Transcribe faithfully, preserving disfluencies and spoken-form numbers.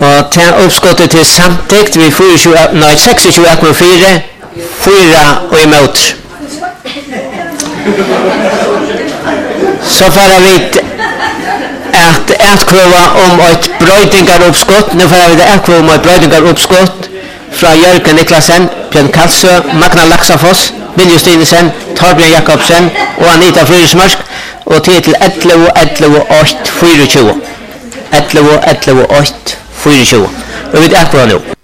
Og til oppskottet til samtikt vi tjuefire, nei, seksogtjue akkurat fire, fyra og imot. Så får vi at etkvøva om et brøydingaroppskott. Nå får vi etkvøva om et brøydingaroppskott fra Jørgen Niklasen, Bjørn Kalsø, Magna Laksafoss, Viljo Stinesen, Torbjørn Jakobsen og Anita Fryresmark, og til til elleve elleve åtte fireogtjue. elleve elleve åtte fireogtjue. Og vi etkvøva nå.